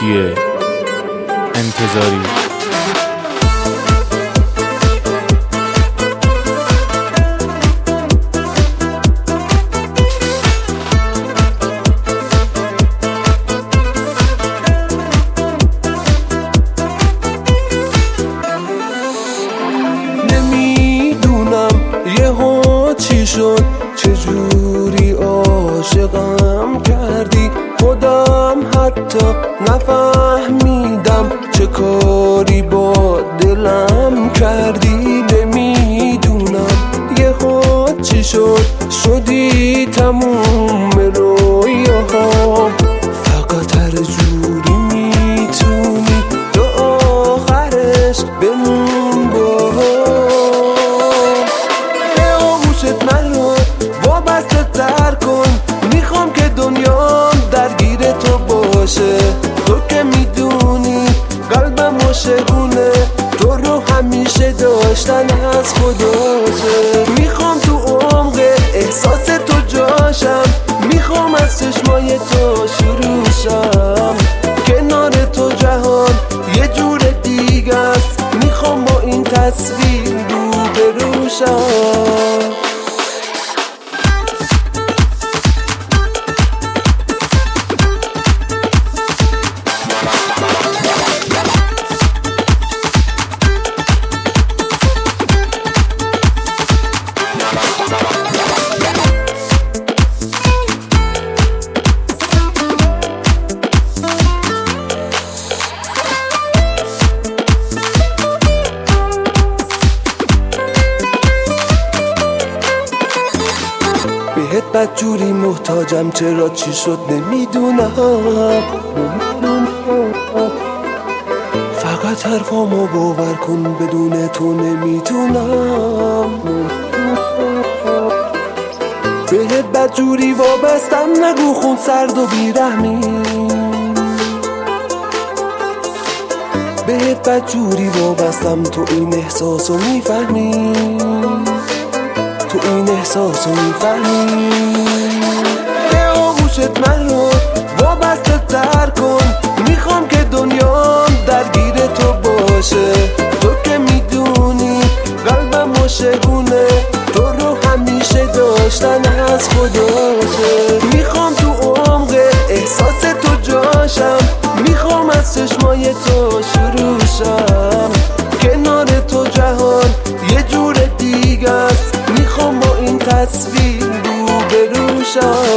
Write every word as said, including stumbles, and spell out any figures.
مهدی انتظاری. چی شد چجوری عاشقم کردی، خودم حتی نفهمیدم چه کاری با دلم کردی. نمیدونم یهو چی شد شدی تموم رویاهام، فقط هر جوری میتونی تا آخرش بمون با من رو وابسته تر کن. میخوام که دنیام درگیر تو باشه، تو که میدونی قلبم عاشقونه، تو رو همیشه داشتن از خداشه. میخوام تو عمق احساس تو جاشم، میخوام از چشمای تو شروع شم. کنار تو جهان یه جور دیگه است، میخوام با این تصویر روبرو شم. بهت بدجوری محتاجم، چرا چی شد نمیدونم. فقط حرفامو باور کن، بدون تو نمیتونم. بهت بدجوری وابستم، نگو خون سرد و بیرحمی. بهت بدجوری وابستم، تو این احساسو میفهمی، تو این احساسو میفهمی. به آغوشت من رو وابسته تر کن، میخوام که دنیام درگیر تو باشه، تو که میدونی قلبم عاشقونه، تو رو همیشه داشتن از خداشه. میخوام تو عمق احساس تو جاشم، میخوام از چشمای تو شروع شم. کنار تو جهان یه جور دیگه است، میخوام با این تصویر روبرو شم.